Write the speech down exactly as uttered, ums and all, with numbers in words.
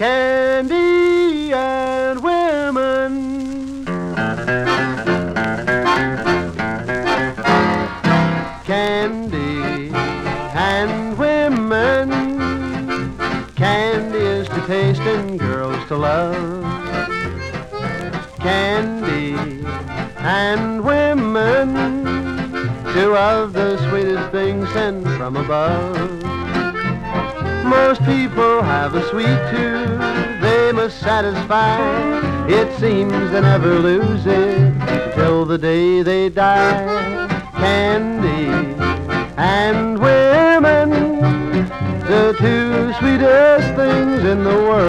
Candy and women. Candy and women. Candy is to taste and girls to love. Candy and women, two of the sweetest things sent from above. Most people have a sweet tooth they must satisfy. It seems they never lose it till the day they die. Candy and women, the two sweetest things in the world.